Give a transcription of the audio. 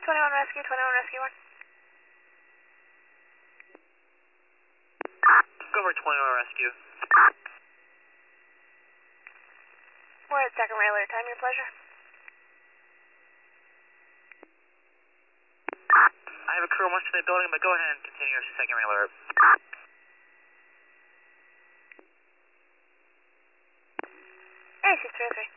21 Rescue, 21 Rescue 1. Go over 21 Rescue. We're at second railer. Time, your pleasure. I have a crew almost to the building, but go ahead and continue your second railer. AC 303.